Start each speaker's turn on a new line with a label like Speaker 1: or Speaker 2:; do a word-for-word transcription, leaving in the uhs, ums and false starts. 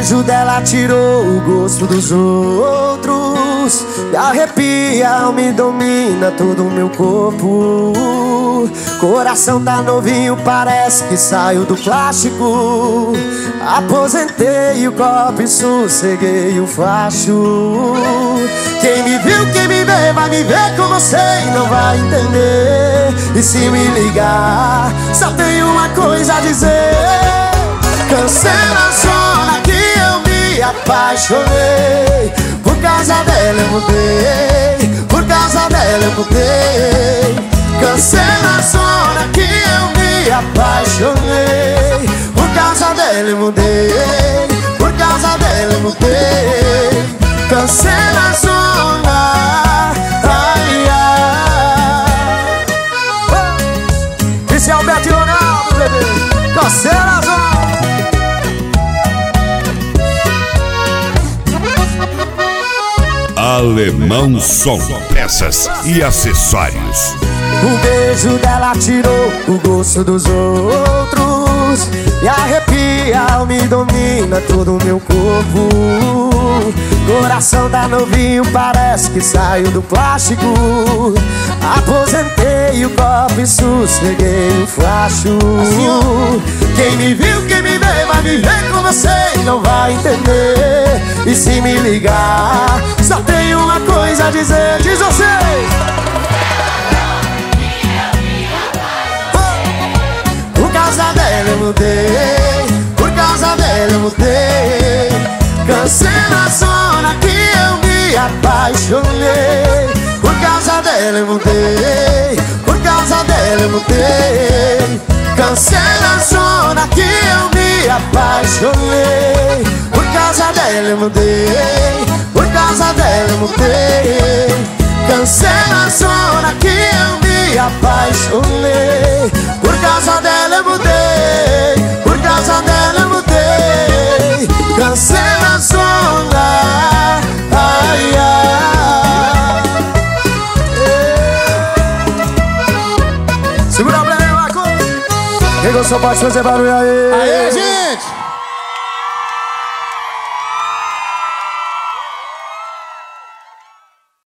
Speaker 1: beijo dela tirou o gosto dos outros. Me arrepia, me domina todo o meu corpo. Coração tá novinho, parece que saiu do plástico. Aposentei o copo e sosseguei o facho. Quem me viu, quem me vê, vai me ver com você e não vai entender. E se me ligar, só tenho uma coisa a dizer: cancela a zona que eu me apaixonei. Por causa dela eu mudei, por causa dela eu mudei. Cancela a zona que eu me apaixonei. Por causa dela eu mudei, por causa dela eu mudei. Cancela a zona, ai, ai. Esse é o Beto Ronaldo, bebê. Cancela a zona.
Speaker 2: Alemão Som, peças e acessórios.
Speaker 1: O beijo dela tirou o gosto dos outros. Me arrepia, me domina todo o meu corpo. Coração tá novinho, parece que saiu do plástico. Aposentei o copo e sosseguei o facho. Quem me viu, quem me vê, vai me ver com você e não vai entender. E se me ligar, só tenho uma coisa a dizer. Diz você. Por causa dela eu mudei, por causa dela eu mudei. Cancela a zona que eu me apaixonei. Por causa dela eu mudei, por causa dela eu mudei. Cancela a zona que eu me apaixonei. Por causa dela eu mudei, por causa dela eu mudei. Cancela a zona que eu me apaixonei. Por causa dela eu mudei, por causa dela eu mudei. Cancela a zona, ai, ai. Segura a plena, Marco. Quem gostou pode fazer barulho aí.
Speaker 3: Aê, gente!